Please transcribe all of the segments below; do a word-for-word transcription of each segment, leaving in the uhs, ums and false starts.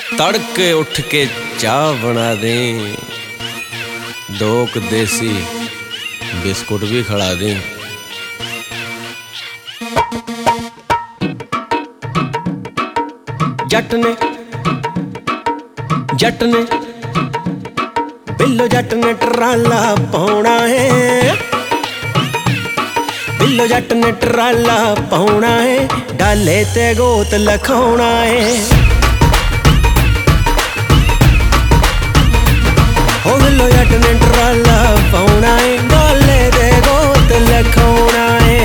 तड़के उठ के चाह बना दे, दो क देसी बिस्कुट भी खिला दे। जट ने जट ने बिल्लो जट ने ट्राला पाउना है, बिल्लो जट ने ट्राला पाउना है, डाले ते गोत लखाउना है। ओ बिल्लो जट ने ट्राला पाउना है, डाले ते गोत लखाउना है।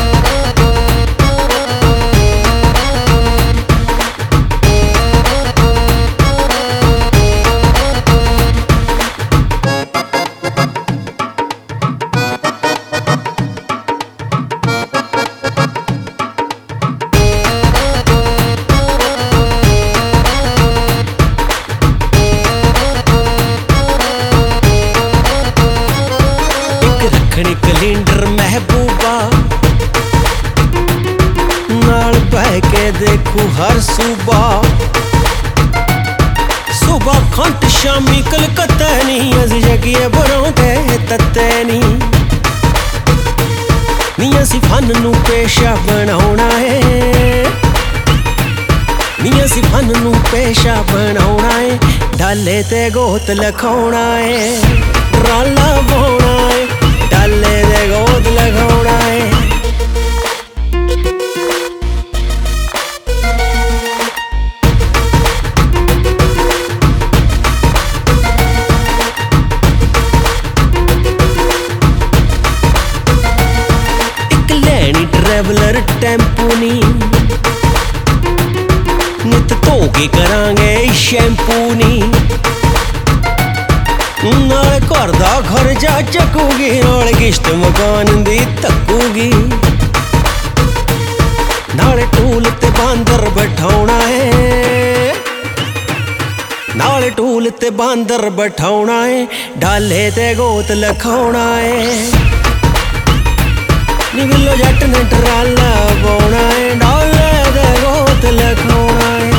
कलिंडर महबूबा नाल बह के देखू हर सूबा, सुबह खंट शामी कलकत्ता नहीं, अस जगिए बरौंदे तत्ते नहीं। नी असी फन नू पेशा बनाउणा है, नी असी फन नू पेशा बनाउणा है, डाले ते गोत लखाउणा है। ट्राला पाउणा है, डाले दे गोद लगाउणा है। इक लैनी ट्रैवलर टैंपू नी, नित धो के करांगे शैंपू नी। नाले घर दा खर्चा चकूगी, नाले किश्त मकान दी तकूगी। नाले टूल ते बांदर बैठाउणा है, नाले टूल ते बांदर बैठाउणा है, डाले ते गोत लखाउणा है। नी बिल्लो जट ने ट्राला पाउणा है, डाले ते गोत लखाउणा है।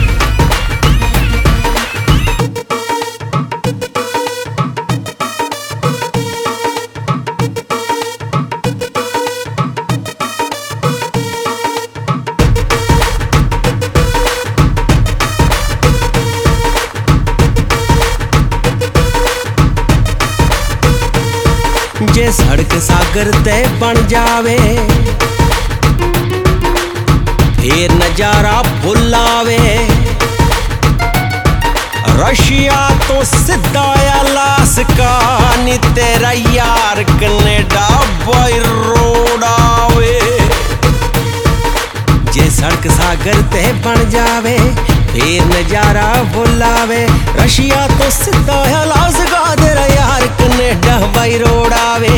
जे सड़क सागर ते बन जावे, फिर नजारा फुल आवे। रशिया तो सीधा अलास्का, नी तेरा यार कनेडा बाई रोड आवे। जे सड़क सागर ते बन जावे, फिर नजारा फुल आवे। रशिया तो सीधा अलास्का, तेरा यार कनेडा बाई रोड आवे।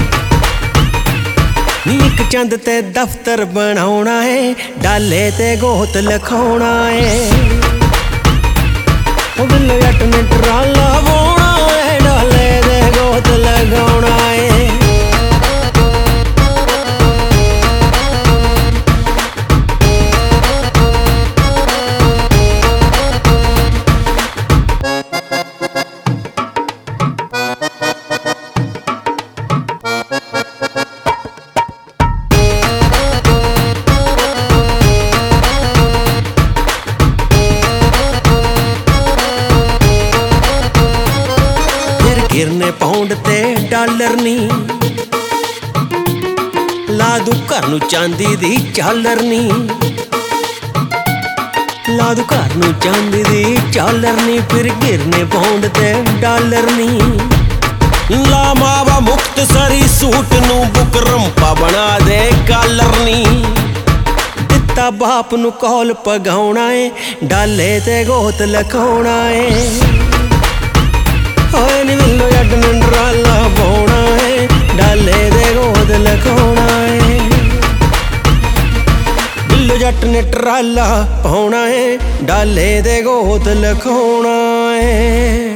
नी इक चंद ते दफ्तर बनाउणा है, डाले ते गोत लखाउणा है। ओ बिल्लो जट ने ट्राला पाउणा है, डाले ते गोत लगाउणा है। गिरने पाउंड ते डॉलर नी, ला दू घर नू चांदी दी झालर नी। ला दू घर नू चांदी दी झालर नी, फिर गिरने पाउंड ते डॉलर नी। ला मावा मुक्तसरी सूट नू बुकरम्पा बना दे कालर नी। दिता बाप नू कौल पगाउणा है, डाले ते गोत लखाउणा है। ओए नी बिल्लो जट ने ट्राला पाउणा है, डाले ते गोत लखाउणा है। बिल्लो जट ने ट्राला पाउणा है, डाले ते गोत लखाउणा है।